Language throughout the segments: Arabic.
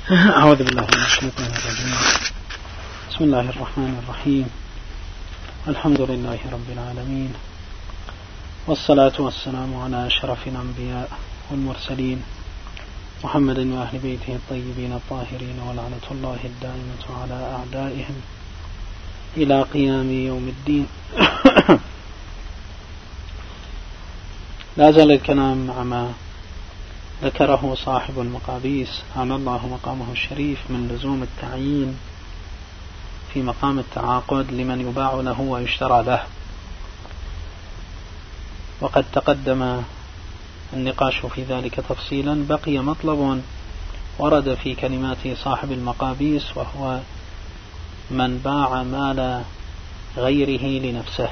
أعوذ بالله من الشيطان الرجيم. بسم الله الرحمن الرحيم. الحمد لله رب العالمين، والصلاة والسلام على أشرف الأنبياء والمرسلين محمد وأهل بيته الطيبين الطاهرين، ولعنة الله الدائمة على أعدائهم إلى قيام يوم الدين. لا زال الكلام مع ما ذكره صاحب المقابيس أعلى الله مقامه الشريف من لزوم التعيين في مقام التعاقد لمن يباع له ويشترى له، وقد تقدم النقاش في ذلك تفصيلا. بقي مطلب ورد في كلمات صاحب المقابيس، وهو من باع مال غيره لنفسه.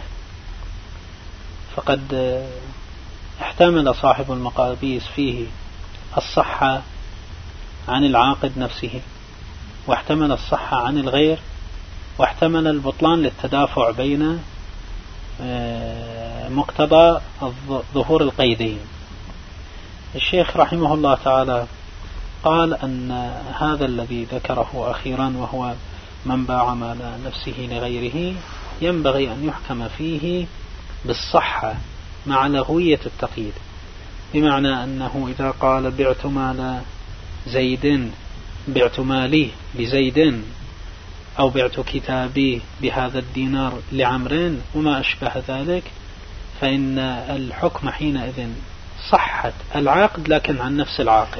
فقد احتمل صاحب المقابيس فيه الصحة عن العاقد نفسه، واحتمل الصحة عن الغير، واحتمل البطلان للتدافع بين مقتضى ظهور القيدين. الشيخ رحمه الله تعالى قال أن هذا الذي ذكره أخيرا، وهو من باع مال نفسه لغيره، ينبغي أن يحكم فيه بالصحة مع لغوية التقييد، بمعنى أنه إذا قال بعت مالي لزيد، أو بعت كتابي بهذا الدينار لعمرين وما أشبه ذلك، فإن الحكم حينئذ صحة العقد لكن عن نفس العاقد.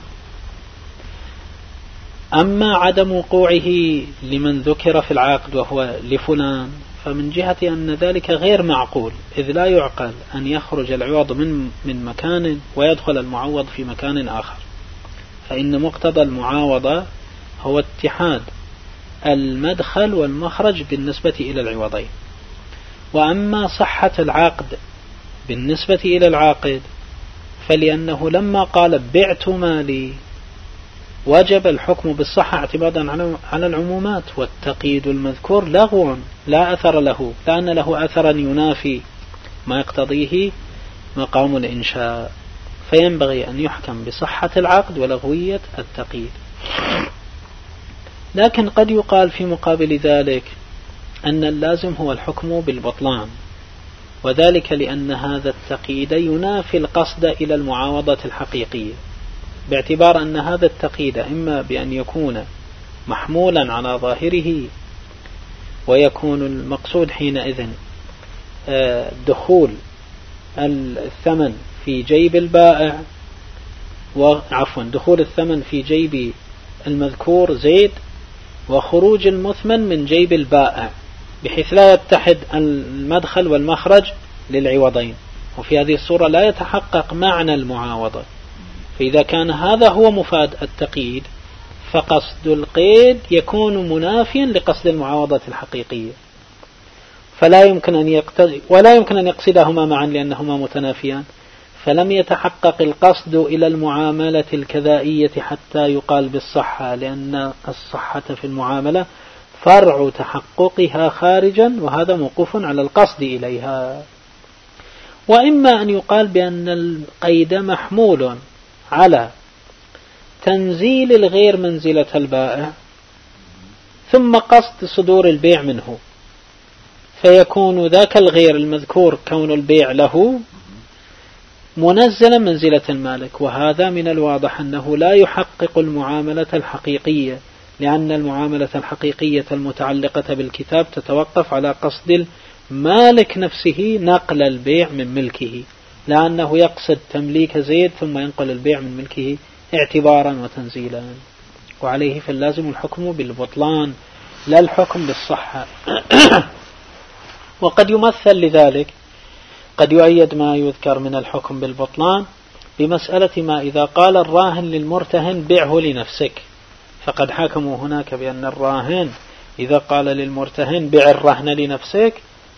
أما عدم وقوعه لمن ذكر في العقد وهو لفلان، فمن جهة أن ذلك غير معقول، إذ لا يعقل أن يخرج العوض من مكان ويدخل المعوض في مكان آخر، فإن مقتضى المعاوضة هو اتحاد المدخل والمخرج بالنسبة إلى العوضين. وأما صحة العقد بالنسبة إلى العاقد، فلأنه لما قال بعت مالي وجب الحكم بالصحة اعتمادا على العمومات، والتقييد المذكور لغو لا أثر له، لأن له أثرا ينافي ما يقتضيه مقام الإنشاء، فينبغي أن يحكم بصحة العقد ولغوية التقييد. لكن قد يقال في مقابل ذلك أن اللازم هو الحكم بالبطلان، وذلك لأن هذا التقييد ينافي القصد إلى المعاوضة الحقيقية، باعتبار أن هذا التقييد إما بأن يكون محمولا على ظاهره، ويكون المقصود حينئذ دخول الثمن في جيب البائع، دخول الثمن في جيب المذكور زيد، وخروج المثمن من جيب البائع، بحيث لا يتحد المدخل والمخرج للعوضين، وفي هذه الصورة لا يتحقق معنى المعاوضة. فإذا كان هذا هو مفاد التقييد، فقصد القيد يكون منافيا لقصد المعاوضة الحقيقية، فلا يمكن أن ولا يمكن أن يقصدهما معا لأنهما متنافيان، فلم يتحقق القصد إلى المعاملة الكذائية حتى يقال بالصحة، لأن الصحة في المعاملة فرع تحققها خارجا، وهذا موقوف على القصد إليها. وإما أن يقال بأن القيد محمول على تنزيل الغير منزلة البائع، ثم قصد صدور البيع منه، فيكون ذاك الغير المذكور كون البيع له منزلا منزلة المالك، وهذا من الواضح أنه لا يحقق المعاملة الحقيقية، لأن المعاملة الحقيقية المتعلقة بالكتاب تتوقف على قصد المالك نفسه نقل البيع من ملكه، لأنه يقصد تمليك زيد ثم ينقل البيع من ملكه اعتبارا وتنزيلا، وعليه فاللازم الحكم بالبطلان لا الحكم بالصحة. وقد يمثل لذلك، قد يؤيد ما يذكر من الحكم بالبطلان بمسألة ما إذا قال الراهن للمرتهن بعه لنفسك، فقد حكموا هناك بأن الراهن إذا قال للمرتهن بع الرهن لنفسك،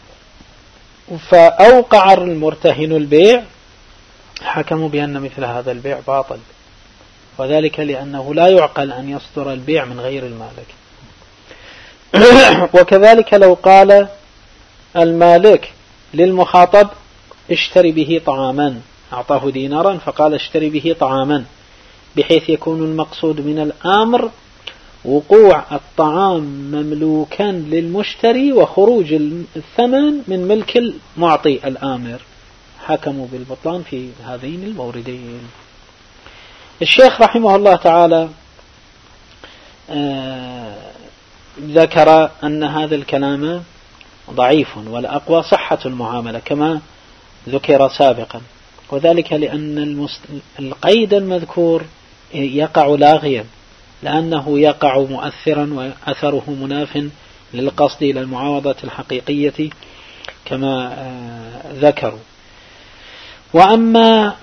فأوقع المرتهن البيع، حكموا بأن مثل هذا البيع باطل، وذلك لأنه لا يعقل أن يصدر البيع من غير المالك. وكذلك لو قال المالك للمخاطب اشتري به طعاما، أعطاه دينارا فقال اشتري به طعاما، بحيث يكون المقصود من الأمر وقوع الطعام مملوكا للمشتري وخروج الثمن من ملك المعطي الآمر. حكموا بالبطلان في هذين الموردين. الشيخ رحمه الله تعالى ذكر أن هذا الكلام ضعيف، والأقوى صحة المعاملة كما ذكر سابقا، وذلك لأن القيد المذكور يقع لاغيا، لأنه يقع مؤثرا وأثره مناف للقصد إلى المعاوضة الحقيقية كما ذكروا. وأما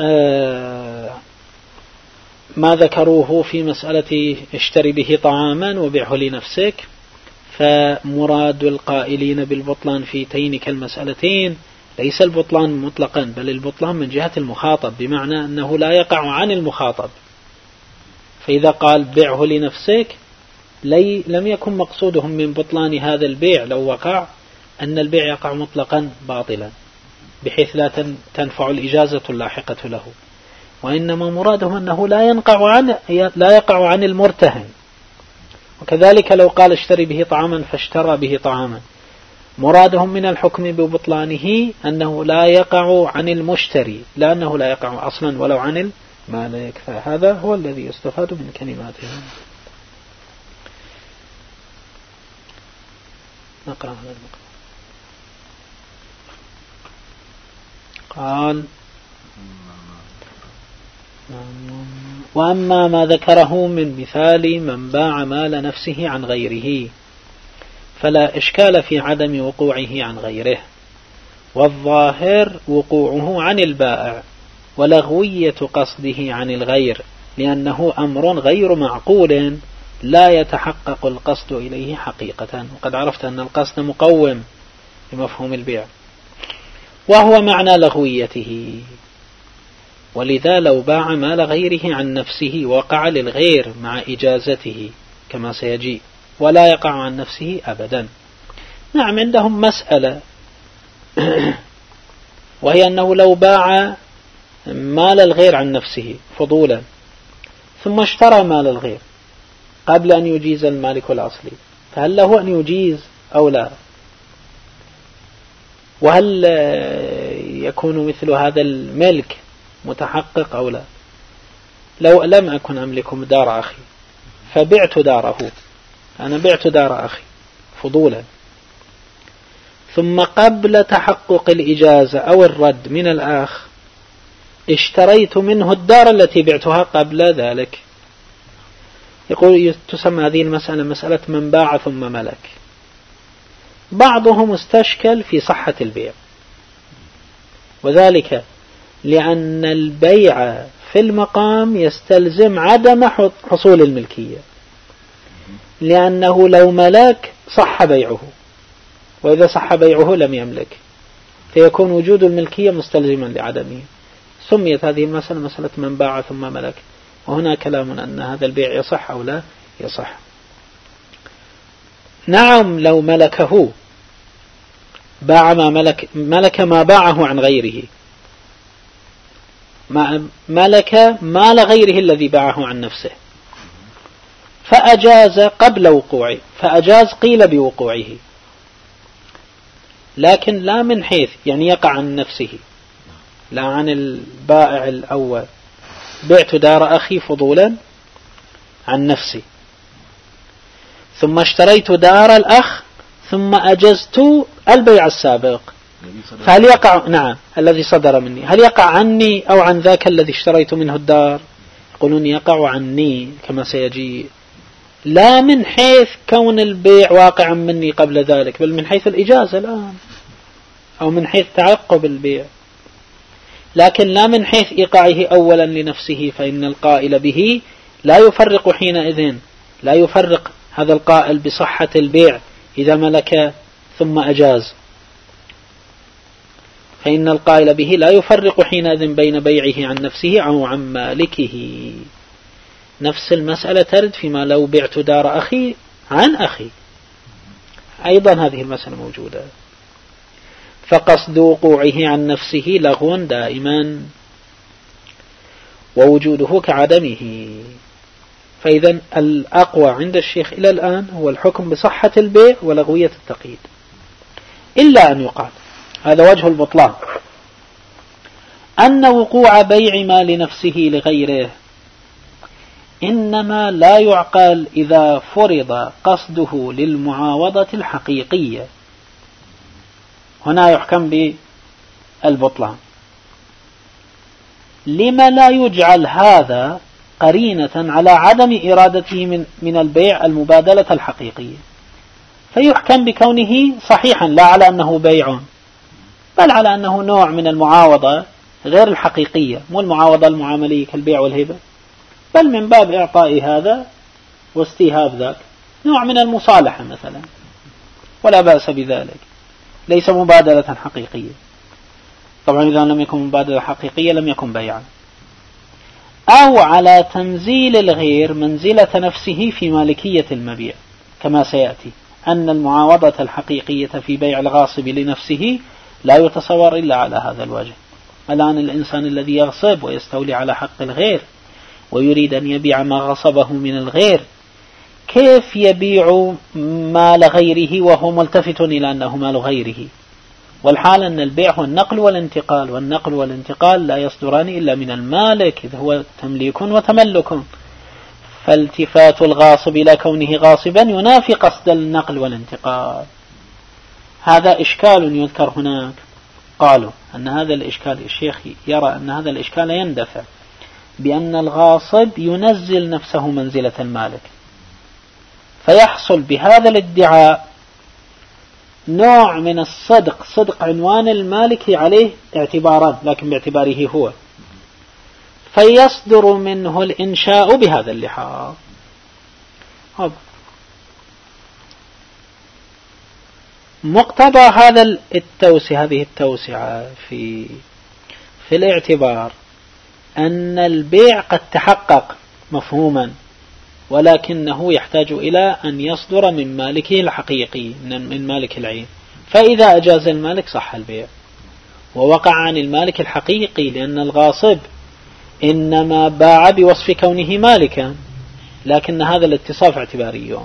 ما ذكروه في مسألة اشتري به طعاما وبيعه لنفسك، فمراد القائلين بالبطلان في تلك المسألتين ليس البطلان مطلقا، بل البطلان من جهة المخاطب، بمعنى أنه لا يقع عن المخاطب. فإذا قال بيعه لنفسك لم يكن مقصودهم من بطلان هذا البيع لو وقع أن البيع يقع مطلقا باطلا بحيث لا تنفع الإجازة اللاحقة له، وإنما مرادهم أنه لا يقع عن المرتهن. وكذلك لو قال اشتري به طعاما فاشترى به طعاما، مرادهم من الحكم ببطلانه أنه لا يقع عن المشتري، لأنه لا يقع أصلا ولو عن المالك. فهذا هو الذي يستفاد من كلماتهم. نقرأ هذا المقام. قال وأما ما ذكره من مثال من باع مال نفسه عن غيره فلا إشكال في عدم وقوعه عن غيره، والظاهر وقوعه عن البائع ولغوية قصده عن الغير، لأنه أمر غير معقول لا يتحقق القصد إليه حقيقة. وقد عرفت أن القصد مقوم بمفهوم البيع، وهو معنى لغويته. ولذا لو باع مال غيره عن نفسه وقع للغير مع إجازته كما سيجي، ولا يقع عن نفسه أبدا. نعم، عندهم مسألة وهي أنه لو باع مال الغير عن نفسه فضولا ثم اشترى مال الغير قبل أن يجيز المالك الأصلي، فهل له أن يجيز أو لا؟ وهل يكون مثل هذا الملك متحقق أو لا؟ لو لم أكن أملك دار أخي فبعت داره، أنا بعت دار أخي فضولا، ثم قبل تحقق الإجازة أو الرد من الآخ اشتريت منه الدار التي بعتها قبل ذلك. يقول تسمى هذه المسألة مسألة من باع ثم ملك. بعضهم استشكل في صحة البيع، وذلك لأن البيع في المقام يستلزم عدم حصول الملكية، لأنه لو ملك صح بيعه، وإذا صح بيعه لم يملك، فيكون وجود الملكية مستلزما لعدمه. سميت هذه المسألة مسألة من باع ثم ملك. وهنا كلام أن هذا البيع يصح أو لا يصح. نعم، لو ملكه باع ما ملك ما باعه عن غيره، ملك مال غيره الذي باعه عن نفسه، فأجاز قبل وقوعه، فأجاز قيل بوقوعه، لكن لا من حيث يعني يقع عن نفسه، لا عن البائع الأول. بعت دار أخي فضولا عن نفسي، ثم اشتريت دار الأخ، ثم أجزت البيع السابق، فهل يقع؟ نعم، الذي صدر مني، هل يقع عني أو عن ذاك الذي اشتريت منه الدار؟ يقولون يقع عني كما سيجي، لا من حيث كون البيع واقعا مني قبل ذلك، بل من حيث الإجازة الآن، أو من حيث تعقب البيع، لكن لا من حيث إيقاعه أولا لنفسه. فإن القائل به لا يفرق حينئذ، لا يفرق هذا القائل بصحة البيع إذا ملك ثم أجاز، فإن القائل به لا يفرق حينئذ بين بيعه عن نفسه أو عن مالكه. نفس المسألة ترد فيما لو بعت دار أخي عن أخي، أيضا هذه المسألة موجودة. فقصد وقوعه عن نفسه لغو دائما. ووجوده كعدمه. فإذا الأقوى عند الشيخ إلى الآن هو الحكم بصحة البيع ولغوية التقييد، إلا أن يقال هذا وجه البطلان أن وقوع بيع ما لنفسه لغيره إنما لا يعقل إذا فرض قصده للمعاوضة الحقيقية. هنا يحكم بالبطلان. لما لا يجعل هذا قرينة على عدم إرادته من البيع المبادلة الحقيقية، فيحكم بكونه صحيحا لا على أنه بيع، بل على أنه نوع من المعاوضة غير الحقيقية، مو المعاوضة المعاملية كالبيع والهبة، بل من باب إعطاء هذا واستيهاب ذاك، نوع من المصالحة مثلا، ولا بأس بذلك، ليس مبادلة حقيقية. طبعا إذا لم يكن مبادلة حقيقية لم يكن بيعا. أو على تنزيل الغير منزلة نفسه في مالكية المبيع، كما سيأتي أن المعاوضة الحقيقية في بيع الغاصب لنفسه لا يتصور إلا على هذا الوجه. الآن الإنسان الذي يغصب ويستولي على حق الغير ويريد أن يبيع ما غصبه من الغير، كيف يبيع مال غيره وهو ملتفت إلى أنه مال غيره؟ والحال أن البيع هو النقل والانتقال، والنقل والانتقال لا يصدران إلا من المالك، إذ هو تمليك وتملك، فالتفات الغاصب إلى كونه غاصبا ينافي قصد النقل والانتقال. هذا إشكال يذكر هناك. قالوا أن هذا الإشكال، الشيخ يرى أن هذا الإشكال يندفع بأن الغاصب ينزل نفسه منزلة المالك، فيحصل بهذا الادعاء نوع من الصدق، صدق عنوان المالك عليه اعتبارات لكن باعتباره هو، فيصدر منه الإنشاء بهذا اللحاظ. مقتضى هذا هذه التوسعة في الاعتبار أن البيع قد تحقق مفهوما، ولكنه يحتاج إلى أن يصدر من مالكه الحقيقي، من مالك العين، فإذا أجاز المالك صح البيع ووقع عن المالك الحقيقي، لأن الغاصب إنما باع بوصف كونه مالكا، لكن هذا الاتصاف اعتباري.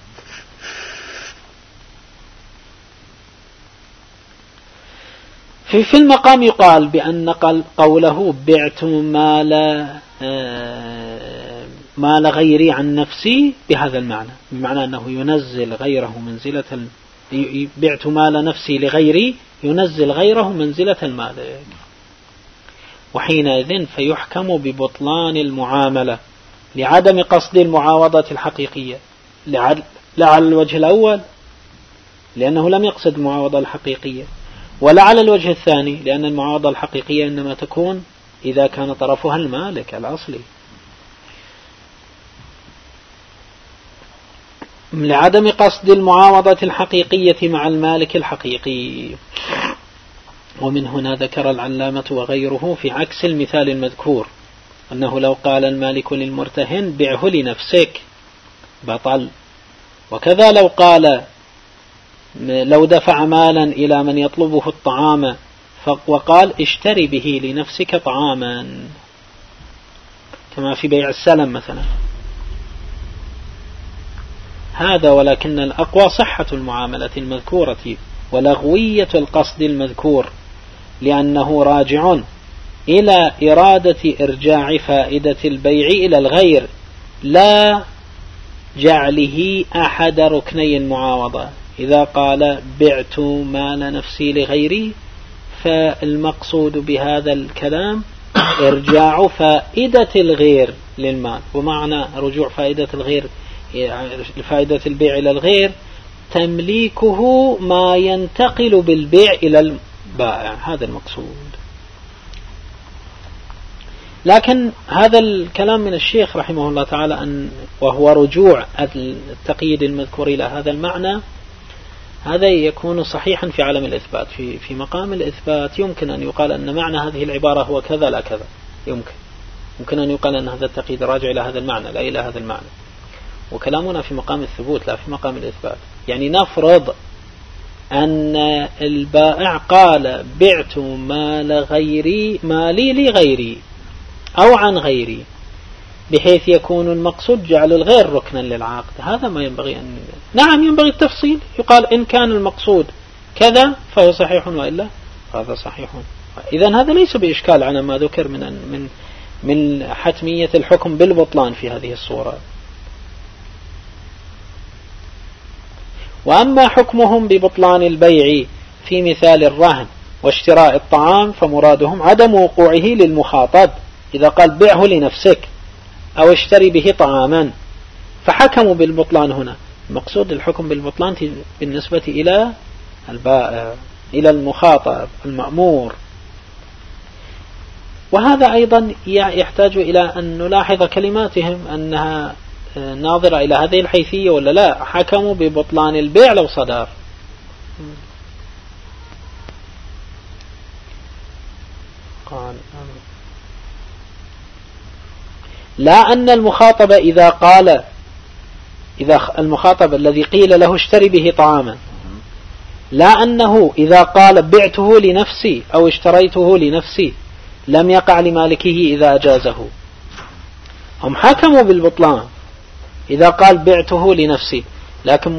في المقام يقال بأن قوله بعت مال غيري عن نفسي بهذا المعنى، بمعنى أنه ينزل غيره منزلة بعت مال نفسي لغيري ينزل غيره منزلة المالك، وحينئذ فيحكم ببطلان المعاملة لعدم قصد المعاوضة الحقيقية، لا على الوجه الأول لأنه لم يقصد المعاوضة الحقيقية، ولا على الوجه الثاني لأن المعاوضة الحقيقية إنما تكون إذا كان طرفها المالك الأصلي. لعدم قصد المعاوضة الحقيقية مع المالك الحقيقي. ومن هنا ذكر العلامة وغيره في عكس المثال المذكور أنه لو قال المالك للمرتهن بعه لنفسك بطل، وكذا لو دفع مالا إلى من يطلبه الطعام وقال اشتري به لنفسك طعاما، كما في بيع السلم مثلا، هذا. ولكن الأقوى صحة المعاملة المذكورة ولغوية القصد المذكور، لأنه راجع إلى إرادة إرجاع فائدة البيع إلى الغير، لا جعله أحد ركني المعاوضة. إذا قال بعت مال نفسي لغيري فالمقصود بهذا الكلام إرجاع فائدة الغير للمال، ومعنى رجوع فائدة الغير فائدة البيع إلى الغير تمليكه ما ينتقل بالبيع إلى البائع، هذا المقصود. لكن هذا الكلام من الشيخ رحمه الله تعالى وهو رجوع التقييد المذكور إلى هذا المعنى، هذا يكون صحيحا في عالم الإثبات. في مقام الإثبات يمكن أن يقال أن معنى هذه العبارة هو كذا لا كذا، يمكن أن يقال أن هذا التقييد راجع إلى هذا المعنى لا إلى هذا المعنى، وكلامنا في مقام الثبوت لا في مقام الإثبات. يعني نفرض أن البائع قال بعت مالي لغيري، أو عن غيره، بحيث يكون المقصود جعل الغير ركنا للعقد. هذا ما ينبغي أن نعم ينبغي التفصيل، يقال إن كان المقصود كذا فهو صحيح وإلا هذا صحيح. إذن هذا ليس بإشكال على ما ذكر من حتمية الحكم بالبطلان في هذه الصورة. وأما حكمهم ببطلان البيع في مثال الرهن واشتراء الطعام فمرادهم عدم وقوعه للمخاطب إذا قال بيعه لنفسك أو اشتري به طعاما، فحكموا بالبطلان هنا. المقصود الحكم بالبطلان بالنسبة إلى البائع، إلى المخاطب المأمور. وهذا أيضا يحتاج إلى أن نلاحظ كلماتهم أنها ناظرة إلى هذه الحيثية ولا لا. حكموا ببطلان البيع لو صدر. قال لا أن المخاطب إذا المخاطب الذي قيل له اشتري به طعاما، لا أنه إذا قال بعته لنفسي أو اشتريته لنفسي لم يقع لمالكه إذا أجازه. هم حكموا بالبطلان إذا قال بعته لنفسي، لكن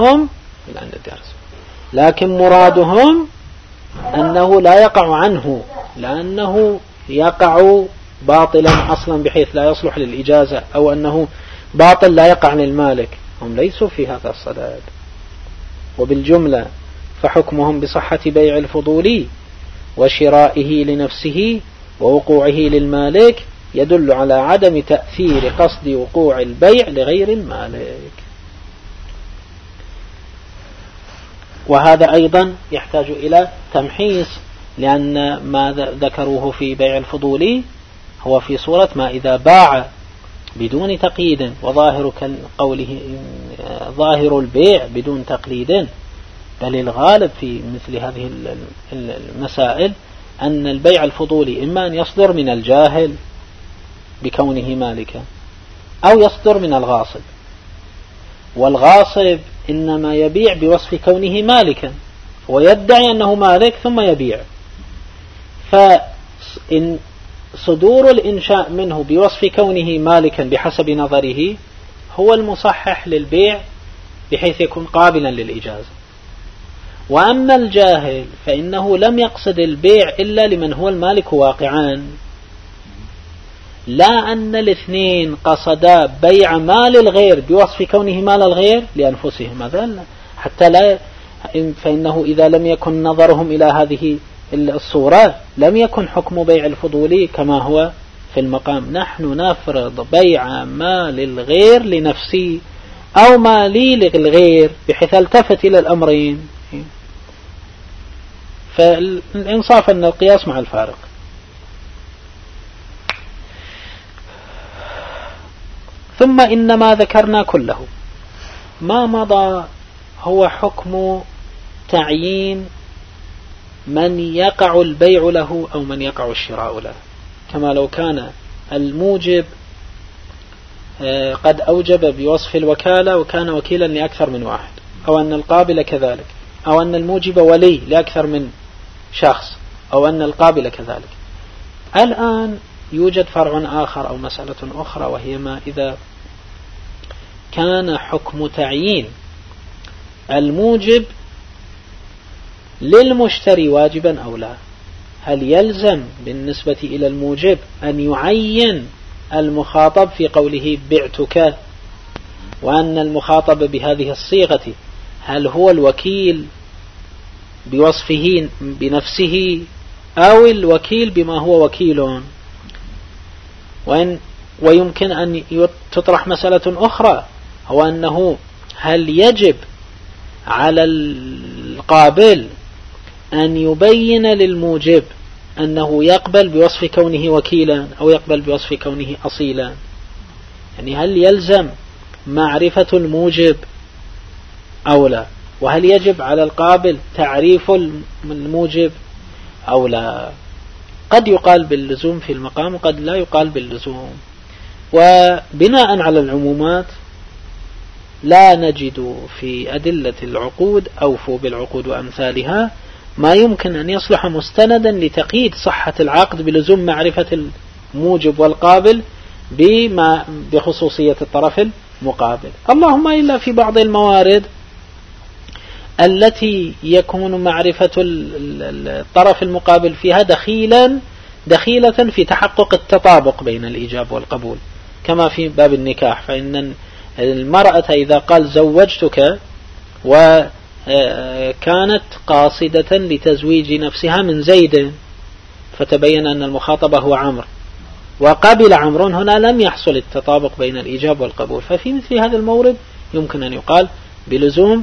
مرادهم أنه لا يقع عنه، لأنه يقع باطلا أصلا بحيث لا يصلح للإجازة، أو أنه باطل لا يقع للمالك. هم ليسوا في هذا الصدد. وبالجملة فحكمهم بصحة بيع الفضولي وشرائه لنفسه ووقوعه للمالك يدل على عدم تأثير قصد وقوع البيع لغير المالك. وهذا أيضا يحتاج إلى تمحيص، لأن ما ذكروه في بيع الفضولي هو في صورة ما إذا باع بدون تقييد، وظاهر قوله ظاهر البيع بدون تقليد. بل الغالب في مثل هذه المسائل أن البيع الفضولي إما أن يصدر من الجاهل بكونه مالكا أو يصدر من الغاصب، والغاصب إنما يبيع بوصف كونه مالكا ويدعي أنه مالك ثم يبيع. فإن صدور الإنشاء منه بوصف كونه مالكا بحسب نظره هو المصحح للبيع بحيث يكون قابلا للإجازة. وأما الجاهل فإنه لم يقصد البيع إلا لمن هو المالك واقعا، لا أن الاثنين قصدا بيع مال الغير بوصف كونه مال الغير لأنفسهم، هذا حتى لا. فإنه إذا لم يكن نظرهم إلى هذه الصورة لم يكن حكم بيع الفضولي كما هو في المقام. نحن نفرض بيع مال الغير لنفسي أو مالي للغير بحيث التفت إلى الأمرين. فالإنصاف أن القياس مع الفارق. ثم إن ما ذكرنا كله ما مضى هو حكم تعيين من يقع البيع له أو من يقع الشراء له، كما لو كان الموجب قد أوجب بوصف الوكالة وكان وكيلا لأكثر من واحد، أو أن القابل كذلك، أو أن الموجب ولي لأكثر من شخص، أو أن القابل كذلك. الآن يوجد فرع آخر أو مسألة أخرى، وهي ما إذا كان حكم تعيين الموجب للمشتري واجبا أو لا. هل يلزم بالنسبة إلى الموجب أن يعين المخاطب في قوله بعتك، وأن المخاطب بهذه الصيغة هل هو الوكيل بوصفه بنفسه أو الوكيل بما هو وكيل؟ ويمكن أن تطرح مسألة أخرى، هو أنه هل يجب على القابل أن يبين للموجب أنه يقبل بوصف كونه وكيلا أو يقبل بوصف كونه أصيلا؟ يعني هل يلزم معرفة الموجب أو لا؟ وهل يجب على القابل تعريف الموجب أو لا؟ قد يقال باللزوم في المقام وقد لا يقال باللزوم. وبناء على العمومات لا نجد في أدلة العقود أوفوا بالعقود وأمثالها ما يمكن أن يصلح مستندا لتقييد صحة العقد بلزوم معرفة الموجب والقابل بخصوصية الطرف المقابل. اللهم إلا في بعض الموارد التي يكون معرفة الطرف المقابل فيها دخيلة في تحقق التطابق بين الإيجاب والقبول، كما في باب النكاح. فإن المرأة إذا قال زوجتك وكانت قاصدة لتزويج نفسها من زيد، فتبين أن المخاطب هو عمرو وقابل عمرو، هنا لم يحصل التطابق بين الإيجاب والقبول. ففي مثل هذا المورد يمكن أن يقال بلزوم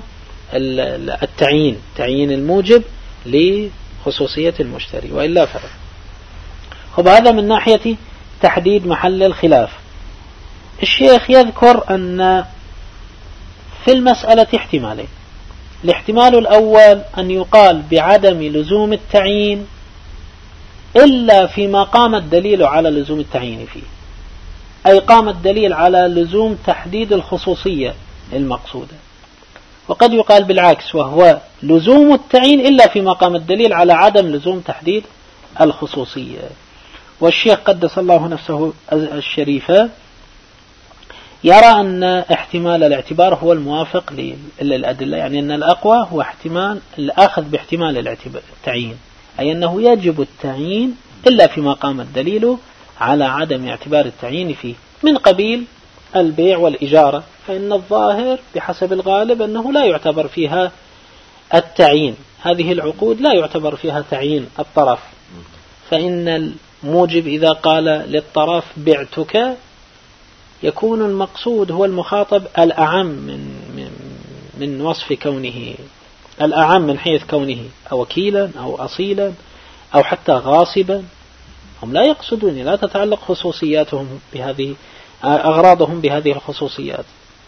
تعيين الموجب لخصوصية المشتري، وإلا فلا. هذا من ناحية تحديد محل الخلاف. الشيخ يذكر أن في المسألة احتمالين. الاحتمال الأول أن يقال بعدم لزوم التعيين إلا فيما قام الدليل على لزوم التعيين فيه، أي قام الدليل على لزوم تحديد الخصوصية المقصودة. وقد يقال بالعكس، وهو لزوم التعيين إلا فيما قام الدليل على عدم لزوم تحديد الخصوصية. والشيخ قدس الله نفسه الشريفة يرى أن احتمال الاعتبار هو الموافق للأدلة، يعني أن الأقوى هو احتمال الأخذ باحتمال التعيين، أي أنه يجب التعيين إلا فيما قام الدليل على عدم اعتبار التعيين فيه، من قبيل البيع والإجارة، فإن الظاهر بحسب الغالب أنه لا يعتبر فيها التعيين، هذه العقود لا يعتبر فيها تعيين الطرف، فإن الموجب إذا قال للطرف بعتك يكون المقصود هو المخاطب الأعم من وصف كونه، الأعم من حيث كونه أو وكيلا أو أصيلا أو حتى غاصبا. هم لا يقصدون، لا تتعلق خصوصياتهم بهذه أغراضهم بهذه الخصوصيات.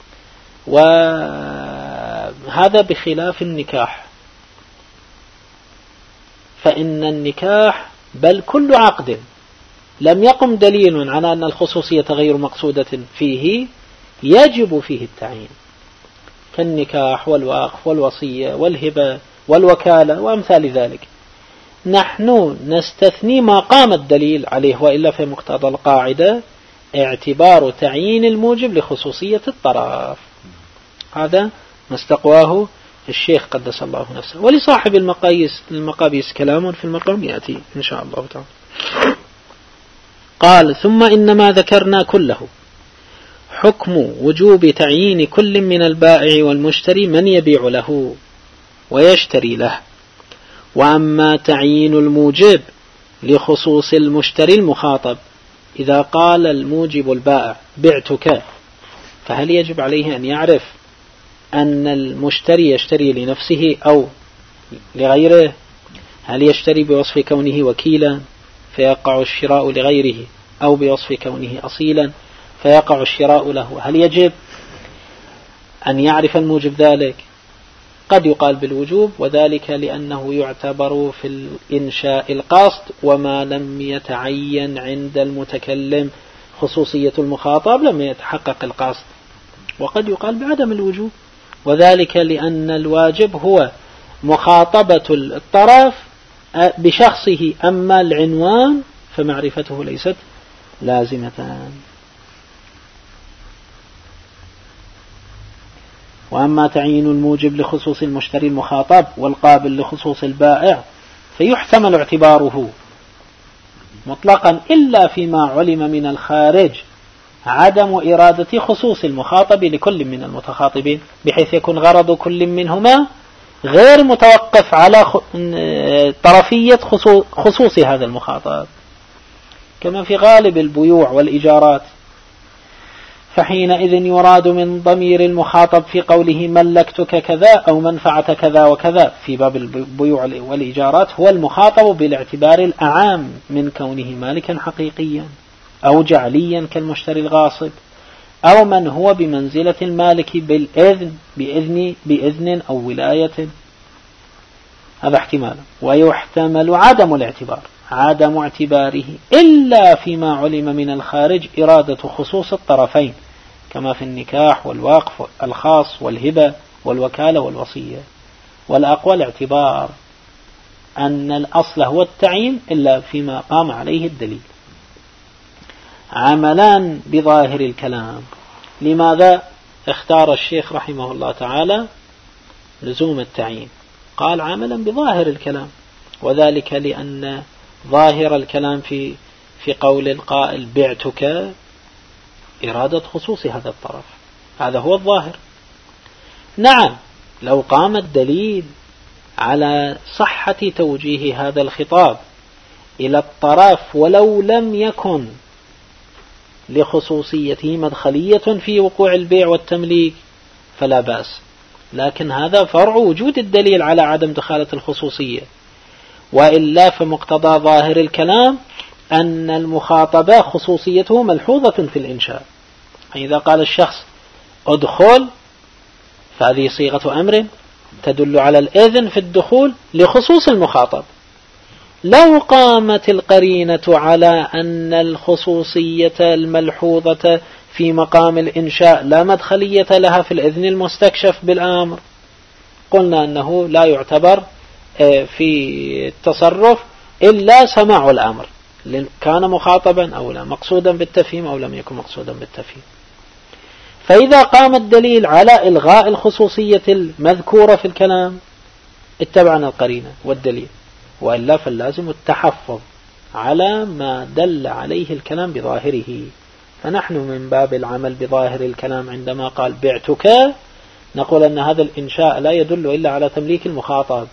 وهذا بخلاف النكاح، فإن النكاح بل كل عقد لم يقم دليل على أن الخصوصية غير مقصودة فيه يجب فيه التعيين، كالنكاح والوقف والوصية والهبة والوكالة وأمثال ذلك. نحن نستثني ما قام الدليل عليه، وإلا في مقتضى القاعدة اعتبار تعيين الموجب لخصوصية الطرف. هذا ما استقواه الشيخ قدس الله نفسه. ولصاحب المقابيس كلام في المقام يأتي إن شاء الله تعالى. قال: ثم إنما ذكرنا كله حكم وجوب تعيين كل من البائع والمشتري من يبيع له ويشتري له. وأما تعيين الموجب لخصوص المشتري المخاطب، إذا قال الموجب البائع بعتك، فهل يجب عليه أن يعرف أن المشتري يشتري لنفسه أو لغيره؟ هل يشتري بوصف كونه وكيلا فيقع الشراء لغيره، أو بوصف كونه أصيلا فيقع الشراء له؟ هل يجب أن يعرف الموجب ذلك؟ قد يقال بالوجوب، وذلك لأنه يعتبر في الإنشاء القصد، وما لم يتعين عند المتكلم خصوصية المخاطب لم يتحقق القصد. وقد يقال بعدم الوجوب، وذلك لأن الواجب هو مخاطبة الطرف بشخصه، أما العنوان فمعرفته ليست لازمة. وأما تعيين الموجب لخصوص المشتري المخاطب والقابل لخصوص البائع فيحتمل اعتباره مطلقا إلا فيما علم من الخارج عدم إرادة خصوص المخاطب لكل من المتخاطبين، بحيث يكون غرض كل منهما غير متوقف على طرفية خصوص هذا المخاطب، كما في غالب البيوع والإيجارات. فحينئذ يراد من ضمير المخاطب في قوله ملكتك كذا أو منفعة كذا وكذا في باب البيوع والإيجارات هو المخاطب بالاعتبار الأعام من كونه مالكا حقيقيا أو جعليا كالمشتري الغاصب، أو من هو بمنزلة المالك بإذن أو ولاية. هذا احتمال. ويحتمل عدم اعتباره إلا فيما علم من الخارج إرادة خصوص الطرفين، كما في النكاح والوقف الخاص والهبة والوكالة والوصية. والأقوى الاعتبار أن الأصل هو التعيين إلا فيما قام عليه الدليل. عملا بظاهر الكلام. لماذا اختار الشيخ رحمه الله تعالى لزوم التعيين؟ قال عملا بظاهر الكلام، وذلك لأن ظاهر الكلام في قول القائل بعتك إرادة خصوص هذا الطرف، هذا هو الظاهر. نعم، لو قام الدليل على صحة توجيه هذا الخطاب إلى الطرف ولو لم يكن لخصوصيته مدخلية في وقوع البيع والتمليك فلا بأس، لكن هذا فرع وجود الدليل على عدم دخالة الخصوصية، وإلا فمقتضى ظاهر الكلام أن المخاطبة خصوصيته ملحوظة في الإنشاء. إذا قال الشخص ادخل فهذه صيغة أمر تدل على الإذن في الدخول لخصوص المخاطب. لو قامت القرينة على أن الخصوصية الملحوظة في مقام الإنشاء لا مدخلية لها في الإذن المستكشف بالأمر، قلنا أنه لا يعتبر في التصرف إلا سماع الأمر، كان مخاطبا أو لا، مقصودا بالتفهيم أو لم يكن مقصودا بالتفهيم. فإذا قام الدليل على إلغاء الخصوصية المذكورة في الكلام اتبعنا القرينة والدليل، وإلا فاللازم التحفظ على ما دل عليه الكلام بظاهره. فنحن من باب العمل بظاهر الكلام عندما قال بعتك نقول أن هذا الإنشاء لا يدل إلا على تمليك المخاطب.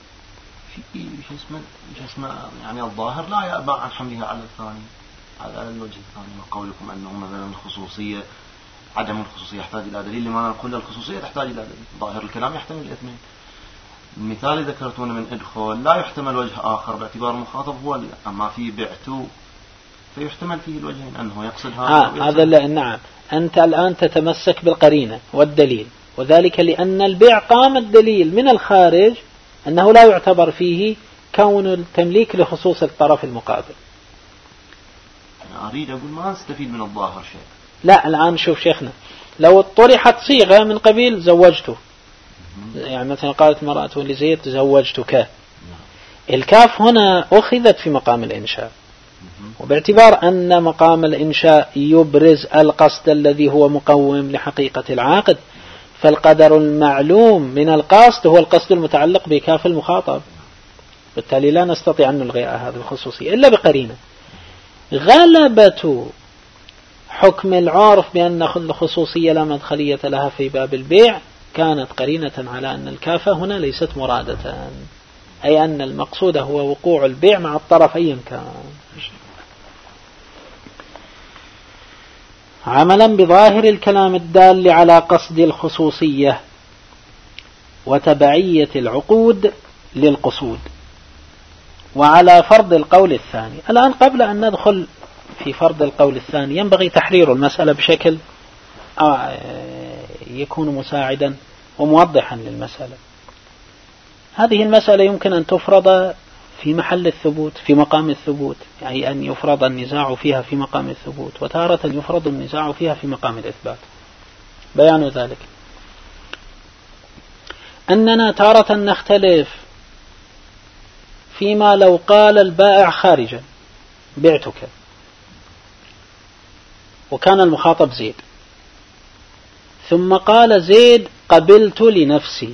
اسمه يعني الظاهر لا يأبى عن حملها على الثاني، على الوجه الثاني، وقولكم أنه مثلا الخصوصية عدم الخصوصية يحتاج إلى دليل، لما نقول الخصوصية تحتاج إلى دليل، ظاهر الكلام يحتمل الاثنين. المثال ذكرتونه من ادخل لا يحتمل وجه آخر باعتبار المخاطب هو، أما في بعت فيحتمل فيه الوجهين أنه يقصد هذا نعم، أنت الآن تتمسك بالقرينة والدليل، وذلك لأن البيع قام الدليل من الخارج أنه لا يعتبر فيه كون التمليك لخصوص الطرف المقابل. أنا أريد أقول ما نستفيد من الظاهر شيء. لا، الآن شوف شيخنا، لو طرحت صيغة من قبيل زوجته، يعني مثلا قالت مرأة لزيد زوجتك، الكاف هنا أخذت في مقام الإنشاء، وباعتبار أن مقام الإنشاء يبرز القصد الذي هو مقوم لحقيقة العقد، فالقدر المعلوم من القصد هو القصد المتعلق بكاف المخاطب، بالتالي لا نستطيع أن نلغي هذه الخصوصية إلا بقرينة. غلبة حكم العرف بأن الخصوصية لا مدخلية لها في باب البيع كانت قرينة على أن الكافة هنا ليست مرادة، أي أن المقصود هو وقوع البيع مع الطرف أيا كان. عملا بظاهر الكلام الدال على قصد الخصوصية وتبعية العقود للقصود، وعلى فرض القول الثاني. الآن قبل أن ندخل في فرض القول الثاني ينبغي تحرير المسألة بشكل يكون مساعدا وموضحا للمسألة. هذه المسألة يمكن أن تفرض في محل الثبوت، في مقام الثبوت، يعني أن يفرض النزاع فيها في مقام الثبوت، وتارة يفرض النزاع فيها في مقام الإثبات. بيان ذلك أننا تارة نختلف فيما لو قال البائع خارجا بعتك، وكان المخاطب زيد، ثم قال زيد قبلت لنفسي،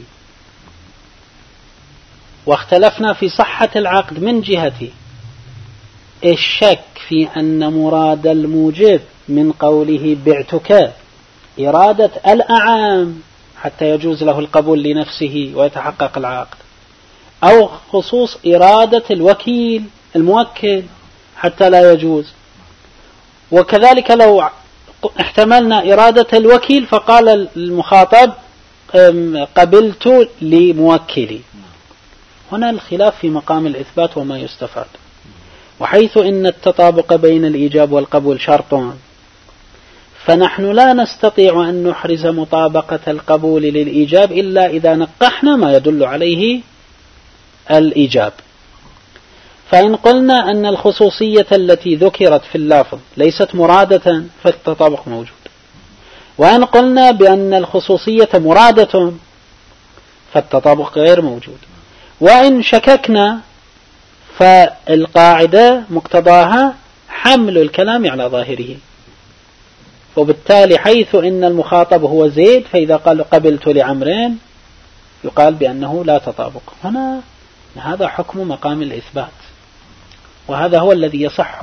واختلفنا في صحة العقد من جهة الشك في أن مراد الموجب من قوله بعتك إرادة الأعام حتى يجوز له القبول لنفسه ويتحقق العقد، أو خصوص إرادة الوكيل الموكل حتى لا يجوز. وكذلك لو احتملنا إرادة الوكيل فقال المخاطب قبلت لموكلي، هنا الخلاف في مقام الإثبات وما يستفاد. وحيث إن التطابق بين الإيجاب والقبول شرط، فنحن لا نستطيع أن نحرز مطابقة القبول للإيجاب إلا إذا نقحنا ما يدل عليه الإيجاب. فإن قلنا أن الخصوصية التي ذكرت في اللفظ ليست مرادة فالتطابق موجود، وإن قلنا بأن الخصوصية مرادة فالتطابق غير موجود. وإن شككنا فالقاعدة مقتضاها حمل الكلام على ظاهره. وبالتالي حيث إن المخاطب هو زيد، فإذا قال قبلت لعمرين يقال بأنه لا تطابق. هنا هذا حكم مقام الإثبات، وهذا هو الذي يصح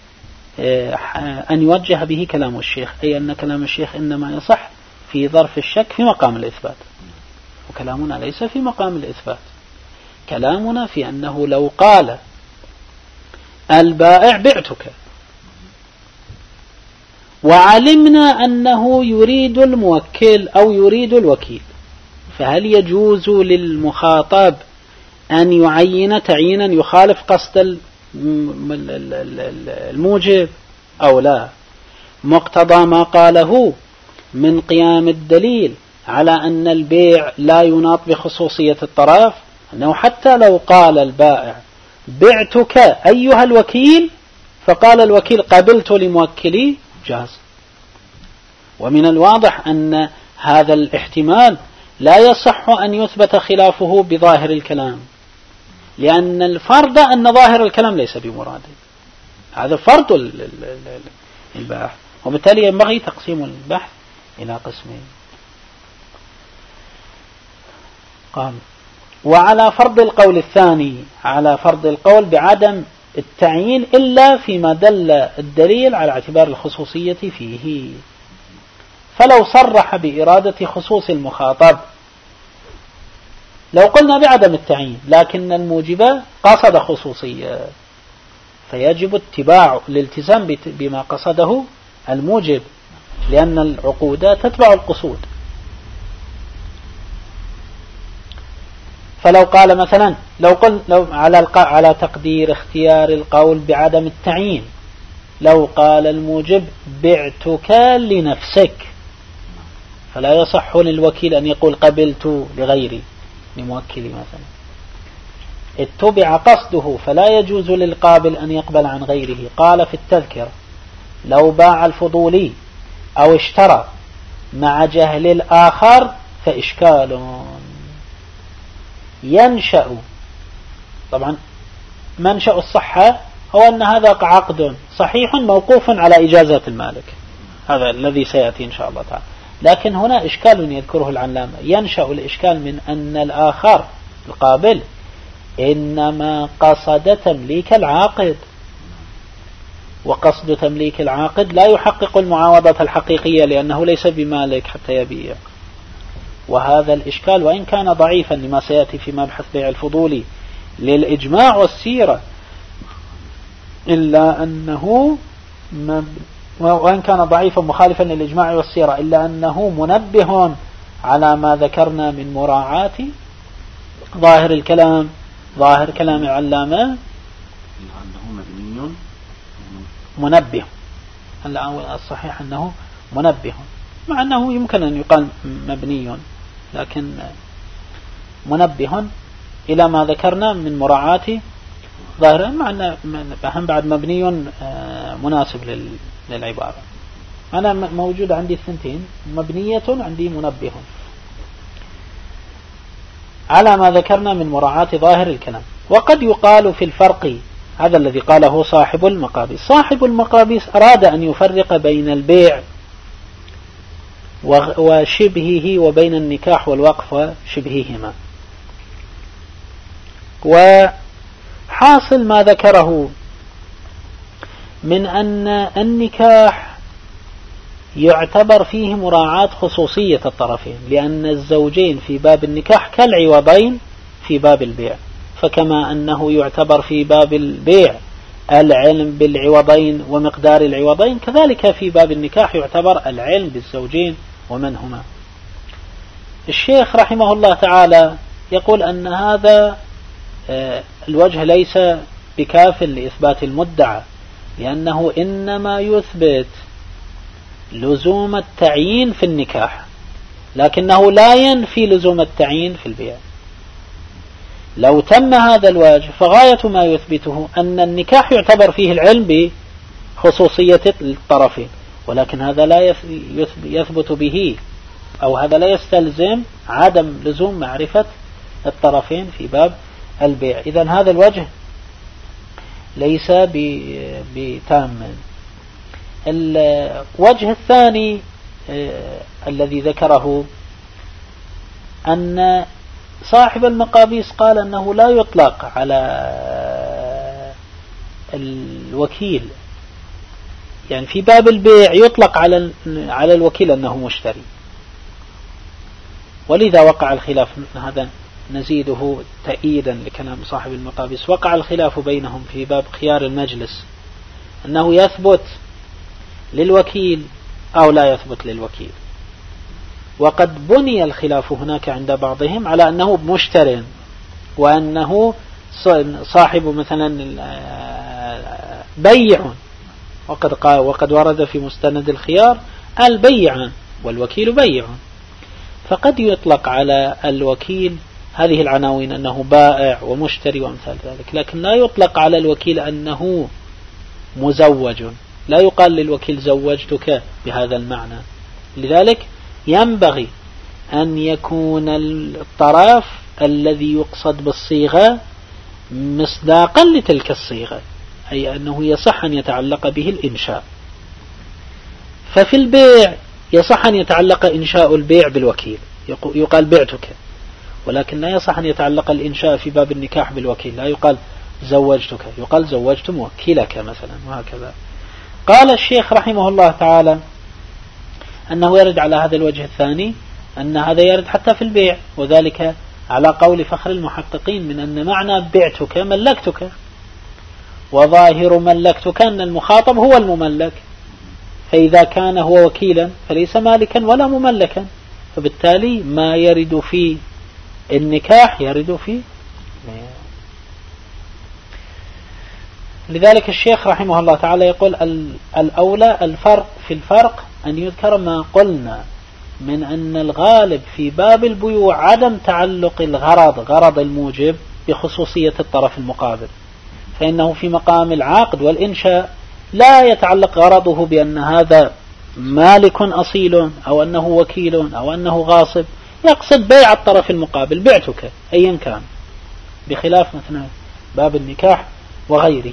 أن يوجه به كلام الشيخ، أي أن كلام الشيخ إنما يصح في ظرف الشك في مقام الإثبات، وكلامنا ليس في مقام الإثبات. كلامنا في أنه لو قال البائع بعتك وعلمنا أنه يريد الموكل أو يريد الوكيل، فهل يجوز للمخاطب أن يعين تعيينا يخالف قصد الموجب أو لا؟ مقتضى ما قاله من قيام الدليل على أن البيع لا يناط بخصوصية الطرف، أنه حتى لو قال البائع بعتك أيها الوكيل فقال الوكيل قبلت لموكلي جاز. ومن الواضح أن هذا الاحتمال لا يصح أن يثبت خلافه بظاهر الكلام، لأن الفرض أن ظاهر الكلام ليس بمراد، هذا فرض البحث، وبالتالي ينبغي تقسيم البحث إلى قسمين. قال وعلى فرض القول الثاني، على فرض القول بعدم التعيين إلا فيما دل الدليل على اعتبار الخصوصية فيه. فلو صرح بإرادة خصوص المخاطب، لو قلنا بعدم التعيين لكن الموجب قصد خصوصية، فيجب اتباع الالتزام بما قصده الموجب، لأن العقود تتبع القصود. فلو قال مثلا لو على تقدير اختيار القول بعدم التعيين، لو قال الموجب بعتك لنفسك، فلا يصح للوكيل أن يقول قبلت لغيري لموكلي مثلا، اتبع قصده، فلا يجوز للقابل أن يقبل عن غيره. قال في التذكرة لو باع الفضولي أو اشترى مع جهل الآخر فإشكال ينشأ. طبعا منشأ الصحة هو أن هذا عقد صحيح موقوف على إجازة المالك، هذا الذي سيأتي إن شاء الله تعالى. لكن هنا إشكال يذكره العلامة، ينشأ الإشكال من أن الآخر القابل إنما قصد تمليك العاقد، وقصد تمليك العاقد لا يحقق المعاوضة الحقيقية لأنه ليس بمالك حتى يبيع. وهذا الإشكال وإن كان ضعيفا لما سيأتي في مبحث بيع الفضولي للإجماع والسيرة، إلا أنه وإن كان ضعيفا مخالفا للإجماع والسيرة إلا أنه منبه على ما ذكرنا من مراعاة ظاهر الكلام، ظاهر كلام العلامة أنه مبني منبه. هلا الصحيح أنه منبه، مع أنه يمكن أن يقال مبني، لكن منبه إلى ما ذكرنا من مراعاة ظاهر، مع أن أهم بعد مبني مناسب للعبارة. أنا موجود عندي الثنتين، مبنية عندي منبه، على ما ذكرنا من مراعاة ظاهر الكلام. وقد يقال في الفرق، هذا الذي قاله صاحب المقابيس. صاحب المقابيس أراد أن يفرق بين البيع وشبهه وبين النكاح والوقف وشبههما. وحاصل ما ذكره من أن النكاح يعتبر فيه مراعاة خصوصية الطرفين، لأن الزوجين في باب النكاح كالعوضين في باب البيع، فكما أنه يعتبر في باب البيع العلم بالعوضين ومقدار العوضين، كذلك في باب النكاح يعتبر العلم بالزوجين ومن هما. الشيخ رحمه الله تعالى يقول أن هذا الوجه ليس بكاف لإثبات المدعى، لأنه إنما يثبت لزوم التعيين في النكاح، لكنه لا ينفي لزوم التعيين في البيع. لو تم هذا الوجه فغاية ما يثبته أن النكاح يعتبر فيه العلم بخصوصية الطرفين، ولكن هذا لا يثبت به، أو هذا لا يستلزم عدم لزوم معرفة الطرفين في باب البيع. إذن هذا الوجه ليس بتام. الوجه الثاني الذي ذكره أن صاحب المقابيس قال أنه لا يطلق على الوكيل، يعني في باب البيع يطلق على الوكيل أنه مشتري، ولذا وقع الخلاف. هذا نزيده تأييدا لكلام صاحب المقابيس. وقع الخلاف بينهم في باب خيار المجلس أنه يثبت للوكيل أو لا يثبت للوكيل، وقد بني الخلاف هناك عند بعضهم على أنه مشتر، وأنه صاحب مثلا بيع، وقد ورد في مستند الخيار البيع والوكيل بيع، فقد يطلق على الوكيل هذه العناوين أنه بائع ومشتري وأمثال ذلك، لكن لا يطلق على الوكيل أنه مزوج، لا يقال للوكيل زوجتك بهذا المعنى. لذلك ينبغي أن يكون الطرف الذي يقصد بالصيغة مصداقا لتلك الصيغة، أي أنه يصح أن يتعلق به الإنشاء. ففي البيع يصح أن يتعلق إنشاء البيع بالوكيل، يقال بعتك، ولكن لا يصح أن يتعلق الإنشاء في باب النكاح بالوكيل، لا يقال زوجتك، يقال زوجت موكلك مثلا، وهكذا. قال الشيخ رحمه الله تعالى أنه يرد على هذا الوجه الثاني، أن هذا يرد حتى في البيع، وذلك على قول فخر المحققين من أن معنى بعتك ملكتك، وظاهر ملكتك أن المخاطب هو المملك، فإذا كان هو وكيلا فليس مالكا ولا مملكا، فبالتالي ما يرد في النكاح يرد في. لذلك الشيخ رحمه الله تعالى يقول الأولى الفرق في الفرق أن يذكر ما قلنا من أن الغالب في باب البيوع عدم تعلق غرض الموجب بخصوصية الطرف المقابل، فإنه في مقام العقد والإنشاء لا يتعلق غرضه بأن هذا مالك أصيل أو أنه وكيل أو أنه غاصب، يقصد بيع الطرف المقابل، بعتك أيا كان، بخلاف مثلا باب النكاح وغيره.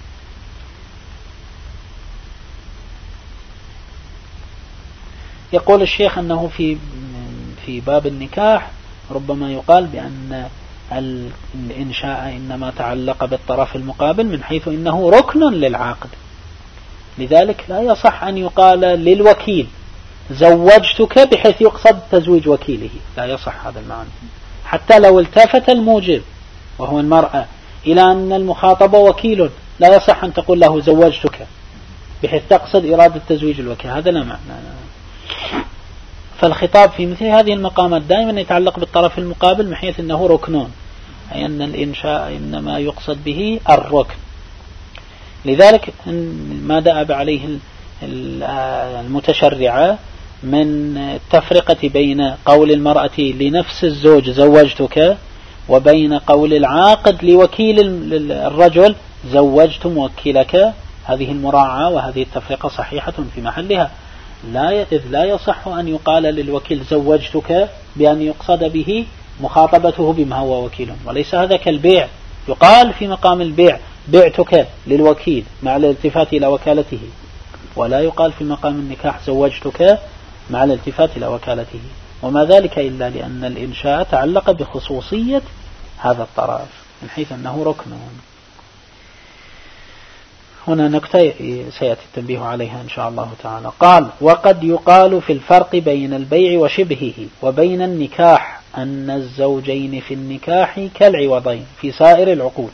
يقول الشيخ أنه في باب النكاح ربما يقال بأن الإنشاء إنما تعلق بالطرف المقابل من حيث إنه ركن للعقد، لذلك لا يصح أن يقال للوكيل زوجتك بحيث يقصد تزويج وكيله، لا يصح هذا المعنى، حتى لو التفت الموجب وهو المرأة إلى أن المخاطب وكيل لا يصح أن تقول له زوجتك بحيث تقصد إرادة تزويج الوكيل، هذا لا معنى. فالخطاب في مثل هذه المقامات دائما يتعلق بالطرف المقابل من حيث أنه ركنون، أي أن الإنشاء إنما يقصد به الركن. لذلك ما دأب عليه المتشرعة من التفرقة بين قول المرأة لنفس الزوج زوجتك وبين قول العاقد لوكيل الرجل زوجت موكلك، هذه المراعاة وهذه التفرقة صحيحة في محلها، إذ لا يصح أن يقال للوكيل زوجتك بأن يقصد به مخاطبته بما هو وكيل، وليس هذا كالبيع، يقال في مقام البيع بعتك للوكيل مع الالتفات إلى وكالته، ولا يقال في مقام النكاح زوجتك مع الالتفات إلى وكالته، وما ذلك إلا لأن الإنشاء تعلق بخصوصية هذا الطرف من حيث أنه ركن. هنا نكتة سيأتي التنبيه عليها إن شاء الله تعالى. قال وقد يقال في الفرق بين البيع وشبهه وبين النكاح أن الزوجين في النكاح كالعوضين في سائر العقود،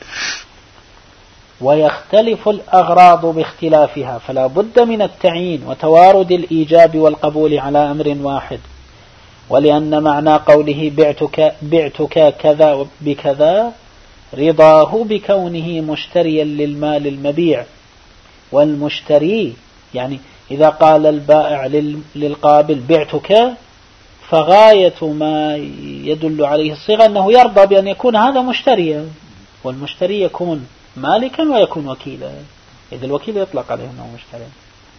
ويختلف الأغراض باختلافها، فلا بد من التعيين وتوارد الإيجاب والقبول على أمر واحد، ولأن معنى قوله بعتك كذا بكذا رضاه بكونه مشتريا للمال المبيع، والمشتري يعني إذا قال البائع للقابل بعتك فغاية ما يدل عليه الصيغة أنه يرضى بأن يكون هذا مشتريا، والمشتري يكون مالكا ويكون وكيلا، إذا الوكيل يطلق عليه أنه مشتري،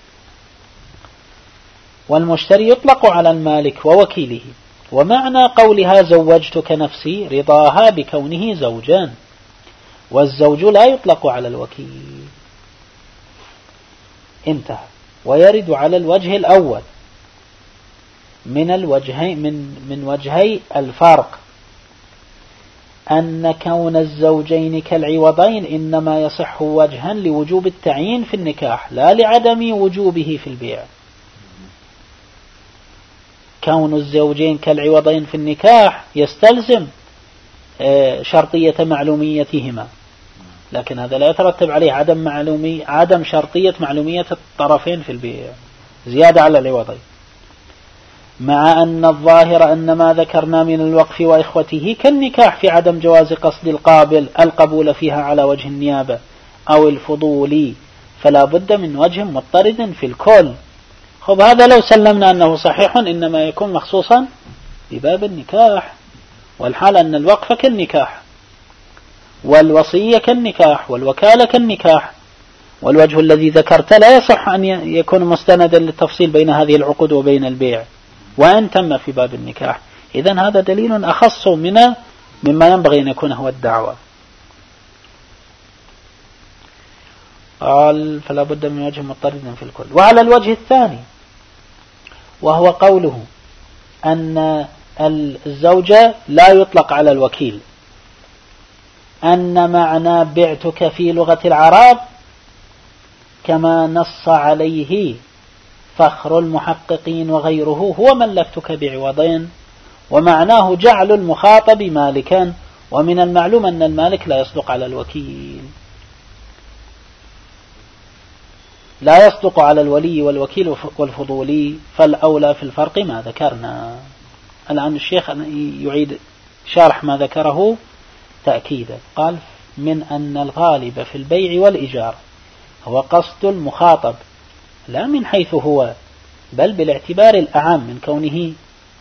والمشتري يطلق على المالك ووكيله. ومعنى قولها زوجتك نفسي رضاها بكونه زوجان، والزوج لا يطلق على الوكيل. انتهى. ويرد على الوجه الأول من وجهي الفرق أن كون الزوجين كالعوضين إنما يصح وجها لوجوب التعيين في النكاح لا لعدم وجوبه في البيع. كون الزوجين كالعوضين في النكاح يستلزم شرطية معلوميتهما، لكن هذا لا يترتب عليه عدم شرطية معلومية الطرفين في البيع زيادة على العوضين. مع أن الظاهر أن ما ذكرنا من الوقف وإخوته كالنكاح في عدم جواز قصد القبول فيها على وجه النيابة أو الفضولي، فلا بد من وجه مضطرد في الكل. خب هذا لو سلمنا أنه صحيح إنما يكون مخصوصا بباب النكاح، والحال أن الوقف كالنكاح والوصية كالنكاح والوكالة كالنكاح، والوجه الذي ذكرت لا يصح أن يكون مستندا للتفصيل بين هذه العقود وبين البيع وأن تم في باب النكاح. إذن هذا دليل أخص مما ينبغي أن يكون هو الدعوة. قال فلا بد من وجه مضطرد في الكل. وعلى الوجه الثاني وهو قوله أن الزوجة لا يطلق على الوكيل، أن معنى بعتك في لغة العرب كما نص عليه فخر المحققين وغيره هو ملكتك بعوضين، ومعناه جعل المخاطب مالكا، ومن المعلوم أن المالك لا يصدق على الوكيل، لا يصدق على الولي والوكيل والفضولي، فالأولى في الفرق ما ذكرنا. الآن الشيخ يعيد شرح ما ذكره تأكيدا. قال من أن الغالب في البيع والإيجار هو قصد المخاطب لا من حيث هو، بل بالاعتبار الأعم من كونه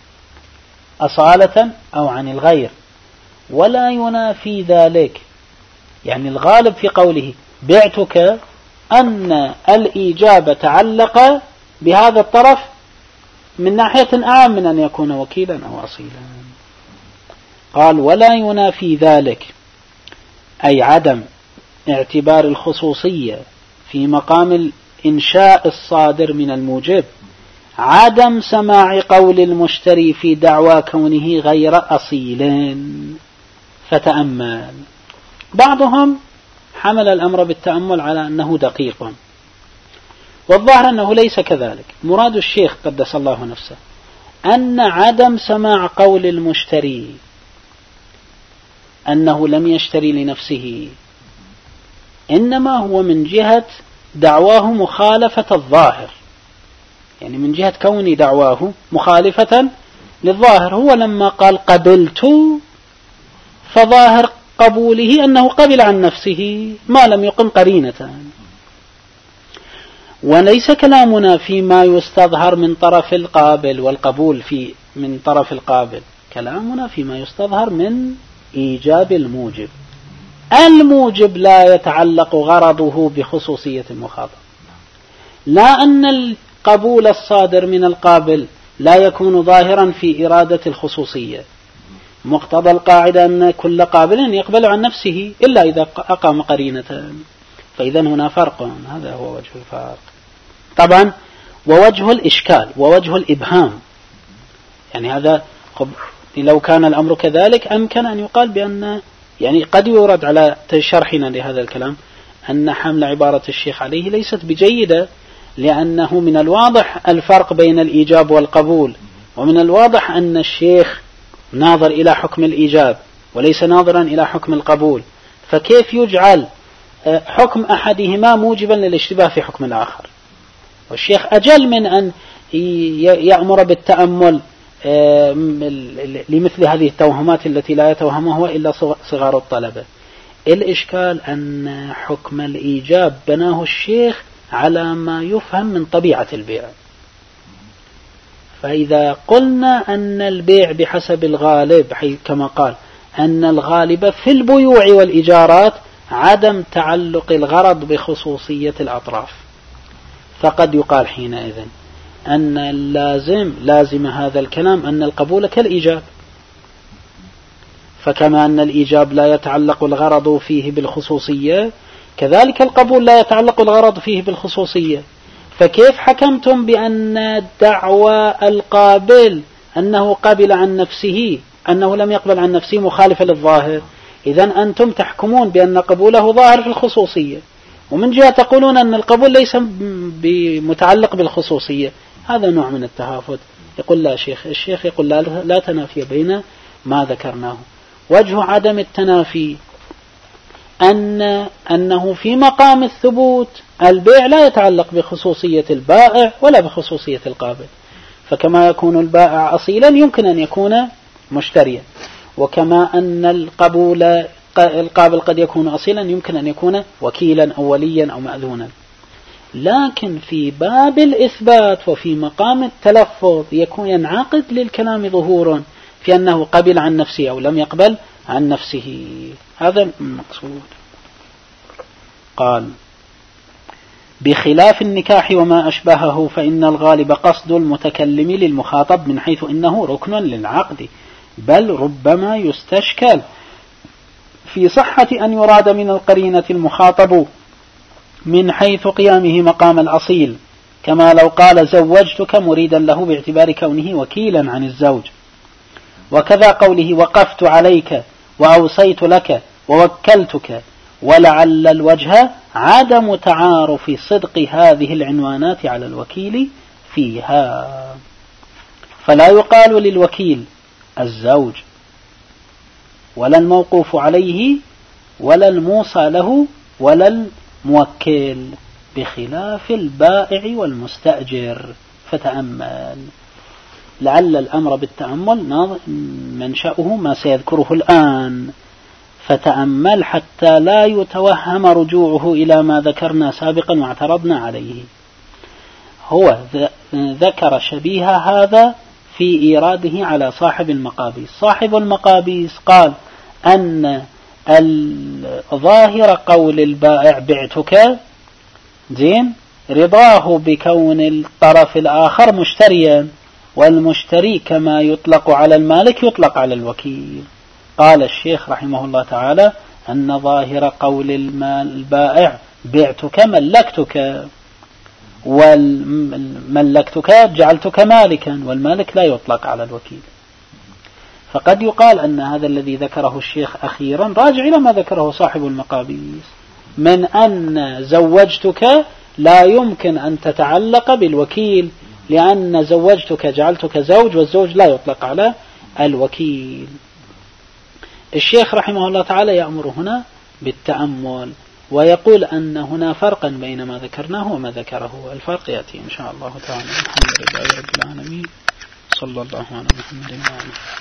أصالة أو عن الغير، ولا ينافي ذلك. يعني الغالب في قوله بعتك أن الإيجاب تعلق بهذا الطرف من ناحية أعم من أن يكون وكيلا أو أصيلا. قال ولا ينافي ذلك أي عدم اعتبار الخصوصية في مقام الإنشاء الصادر من الموجب عدم سماع قول المشتري في دعوى كونه غير أصيل. فتأمل. بعضهم حمل الأمر بالتأمل على أنه دقيق، والظاهر أنه ليس كذلك. مراد الشيخ قدس الله نفسه أن عدم سماع قول المشتري أنه لم يشتري لنفسه إنما هو من جهة دعواه مخالفة الظاهر، يعني من جهة كون دعواه مخالفة للظاهر. هو لما قال قبلت فظاهر قبوله أنه قبل عن نفسه ما لم يقم قرينة، وليس كلامنا فيما يستظهر من طرف القابل والقبول من طرف القابل، كلامنا فيما يستظهر من إيجاب الموجب. الموجب لا يتعلق غرضه بخصوصية المخاطب، لا أن القبول الصادر من القابل لا يكون ظاهرا في إرادة الخصوصية. مقتضى القاعدة أن كل قابل يقبل عن نفسه إلا إذا أقام قرينة، فإذا هنا فرق. هذا هو وجه الفرق طبعا، ووجه الإشكال ووجه الإبهام. يعني هذا لو كان الأمر كذلك أمكن أن يقال بأن يعني قد يورد على شرحنا لهذا الكلام أن حمل عبارة الشيخ عليه ليست بجيدة، لأنه من الواضح الفرق بين الإيجاب والقبول، ومن الواضح أن الشيخ ناظر إلى حكم الإيجاب وليس ناظرا إلى حكم القبول، فكيف يجعل حكم أحدهما موجبا للاشتباه في حكم الآخر؟ والشيخ أجل من أن يأمر بالتأمل لمثل هذه التوهمات التي لا يتوهمها إلا صغار الطلبة. الإشكال أن حكم الإيجاب بناه الشيخ على ما يفهم من طبيعة البيع، فإذا قلنا أن البيع بحسب الغالب كما قال أن الغالب في البيوع والإيجارات عدم تعلق الغرض بخصوصية الأطراف، فقد يقال حينئذ أن لازم هذا الكلام أن القبول كالإيجاب، فكما أن الإيجاب لا يتعلق الغرض فيه بالخصوصية كذلك القبول لا يتعلق الغرض فيه بالخصوصية. فكيف حكمتم بأن دعوى القابل أنه قبل عن نفسه أنه لم يقبل عن نفسه مخالفة للظاهر؟ إذن أنتم تحكمون بأن قبوله ظاهر في الخصوصية، ومن جهة تقولون أن القبول ليس متعلق بالخصوصية. هذا نوع من التهافت. يقول لا الشيخ يقول لا تنافي بين ما ذكرناه. وجه عدم التنافي أنه في مقام الثبوت البيع لا يتعلق بخصوصية البائع ولا بخصوصية القابل، فكما يكون البائع أصيلا يمكن أن يكون مشتريا، وكما أن القابل قد يكون أصيلا يمكن أن يكون وكيلا أو وليا أو مأذونا. لكن في باب الإثبات وفي مقام التلفظ يكون ينعقد للكلام ظهور في أنه قبل عن نفسه أو لم يقبل عن نفسه. هذا المقصود. قال بخلاف النكاح وما أشبهه فإن الغالب قصد المتكلم للمخاطب من حيث إنه ركن للعقد، بل ربما يستشكل في صحة أن يراد من القرينة المخاطب من حيث قيامه مقام الأصيل، كما لو قال زوجتك مريدا له باعتبار كونه وكيلا عن الزوج. وكذا قوله وقفت عليك وأوصيت لك ووكلتك، ولعل الوجه عدم تعارف صدق هذه العنوانات على الوكيل فيها، فلا يقال للوكيل الزوج ولا الموقوف عليه ولا الموصى له ولا الموكل، بخلاف البائع والمستأجر. فتأمل، لعل الأمر بالتأمل منشأه ما سيذكره الآن، فتأمل حتى لا يتوهم رجوعه إلى ما ذكرنا سابقا واعترضنا عليه. هو ذكر شبيه هذا في إيراده على صاحب المقابيس. صاحب المقابيس قال أن الظاهر قول البائع بعتك زين رضاه بكون الطرف الآخر مشتريا، والمشتري كما يطلق على المالك يطلق على الوكيل. قال الشيخ رحمه الله تعالى أن ظاهر قول البائع بعتك ملكتك، والملكتك جعلتك مالكا، والمالك لا يطلق على الوكيل. فقد يقال أن هذا الذي ذكره الشيخ أخيرا راجع إلى ما ذكره صاحب المقابيس من أن زوجتك لا يمكن أن تتعلق بالوكيل، لأن زوجتك جعلتك زوج، والزوج لا يطلق على الوكيل. الشيخ رحمه الله تعالى يأمر هنا بالتأمل، ويقول أن هنا فرقا بين ما ذكرناه وما ذكره. الفرق يأتي إن شاء الله تعالى. الحمد لله رب العالمين، صلى الله على محمد وعلى آله.